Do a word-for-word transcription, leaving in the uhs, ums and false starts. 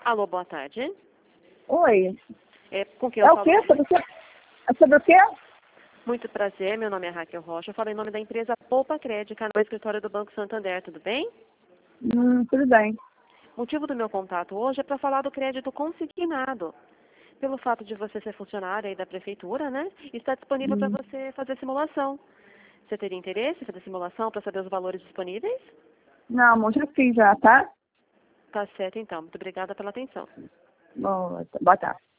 Alô, boa tarde. Oi. É, com quem eu É o falo? quê? Sobre o quê? É sobre o quê? Muito prazer, meu nome é Raquel Rocha. Eu falo em nome da empresa Poupa Crédica no escritório do Banco Santander, tudo bem? Hum, tudo bem. O motivo do meu contato hoje é para falar do crédito consignado. Pelo fato de você ser funcionária aí da prefeitura, né? Está disponível para Hum. você fazer simulação. Você teria interesse em fazer simulação para saber os valores disponíveis? Não, amor, já fiz já, tá? Tá certo, então. Muito obrigada pela atenção. Bom, boa tarde.